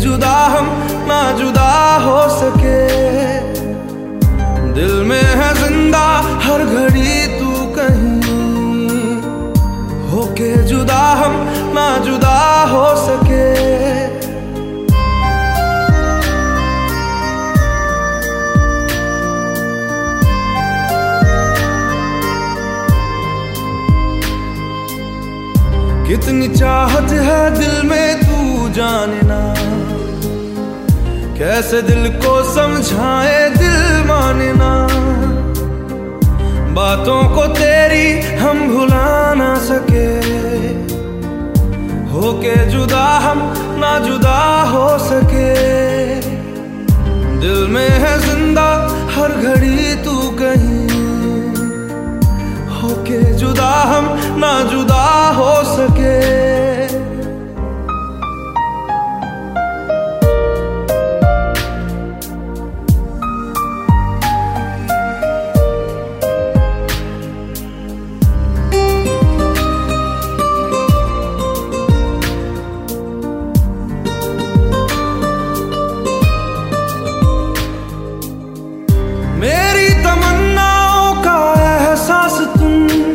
जुदा हम ना जुदा हो सके। दिल में है जिंदा हर घड़ी तू कहीं, होके जुदा हम ना जुदा हो सके। कितनी चाहत है दिल में तू जाने ना, कैसे दिल को समझाए दिल माने ना। बातों को तेरी हम भुला ना सके, होके जुदा हम ना जुदा हो सके। दिल में है जिंदा हर घड़ी तू कहीं, होके जुदा हम ना जुदा हो सके। मेरी तमन्नाओं का एहसास तुम,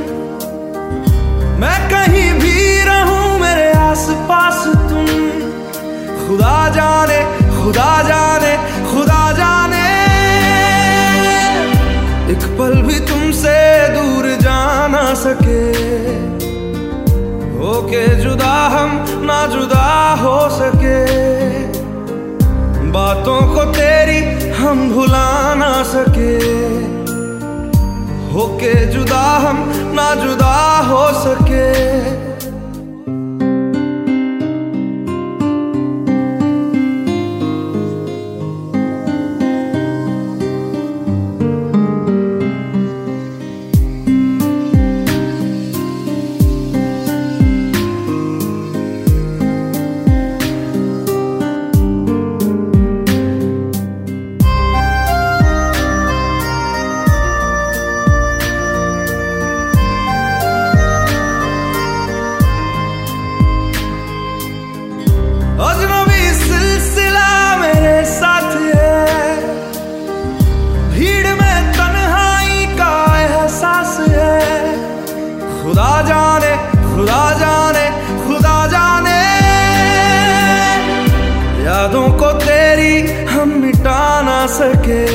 मैं कहीं भी रहूं मेरे आस पास तुम। खुदा जाने खुदा जाने खुदा जाने, एक पल भी तुमसे दूर जा ना सके। होके जुदा हम ना जुदा हो सके, बातों को तेरी हम भुला ना सके। होके जुदा हम ना जुदा हो सके। अजनबी सिलसिला मेरे साथ है, भीड़ में तन्हाई का एहसास है। खुदा जाने खुदा जाने खुदा जाने, यादों को तेरी हम मिटा ना सके।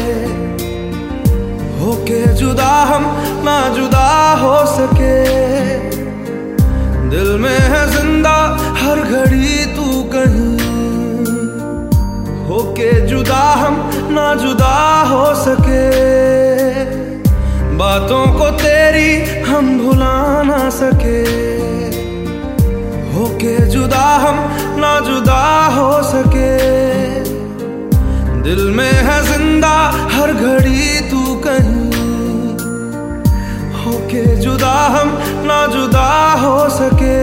होके जुदा हम ना जुदा हो सके। दिल में है जिंदा हर घड़ी तू कहीं, होके जुदा हम ना जुदा हो सके। बातों को तेरी हम भुला ना सके, होके जुदा हम ना जुदा हो सके। दिल में है जिंदा हर घड़ी तू कहीं, होके जुदा हम ना जुदा हो सके।